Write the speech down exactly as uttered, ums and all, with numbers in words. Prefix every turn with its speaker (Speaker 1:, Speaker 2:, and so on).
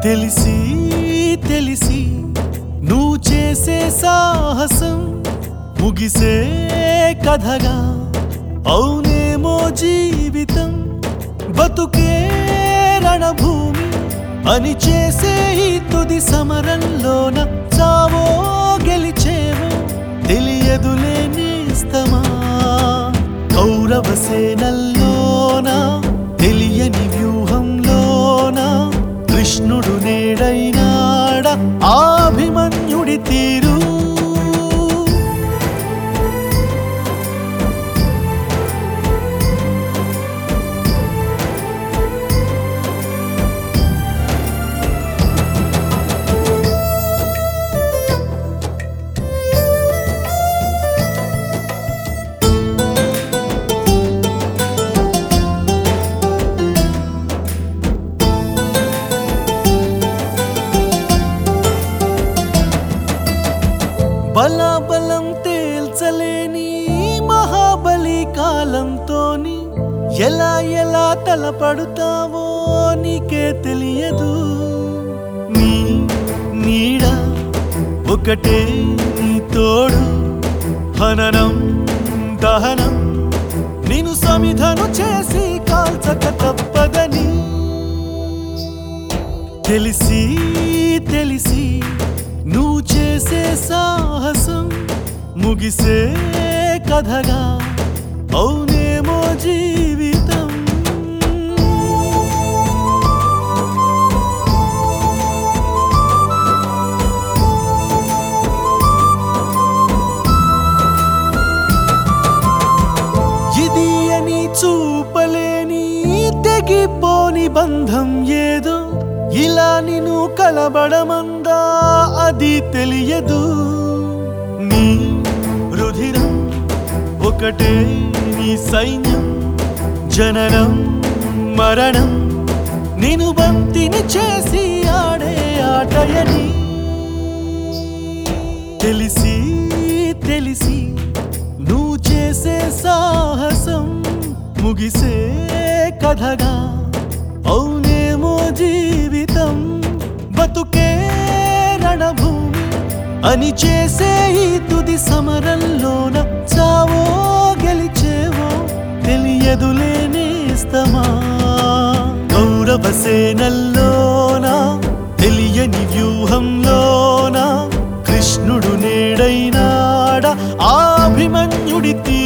Speaker 1: తెలిసి తెలిసి నువ్వు చేసే సాహసం ముగిసే కథగా అవునేమో జీవితం బతుకే రణభూమి అని చేసే ఈ తుది సమరంలోన చావో గెలిచేవో తెలియదులే నేస్తమా కౌరవ సేనల్లోన తెలియని వ్యూహంలోన కృష్ణుడు నేడైనాడ అభిమన్యుడి తీరు బలాబలం తేల్చలేని మహాబలి కాలంతోని ఎలా ఎలా తలపడుతావో నీకే తెలియదు నీ నీడ ఒకటే నీ తోడు హననం దహనం నిన్ను సమిధను చేసి కాల్చక తప్పదని తెలిసి తెలిసి నువ్వు చేసే సాహసం ముగిసే కథగా అవునేమో జీవితం ఇది అని చూపలేని తెగిపోని బంధం ఏదో ఇలా నిన్ను కలబడమందా అది తెలియదు నీ రుధిరం ఒకటే నీ సైన్యం జననం మరణం నిన్ను బంతిని చేసి ఆడే ఆటయని తెలిసి తెలిసి నువ్వు చేసే సాహసం ముగిసే కథగా అవునేమో జీవితం బతుకే రణభూమి అని చేసే ఈ తుది సమరంలోన చావో గెలిచేవో తెలియదులే నేస్తమా కౌరవ సేనల్లోన తెలియని వ్యూహంలోన కృష్ణుడు నేడైనాడ అభిమన్యుడి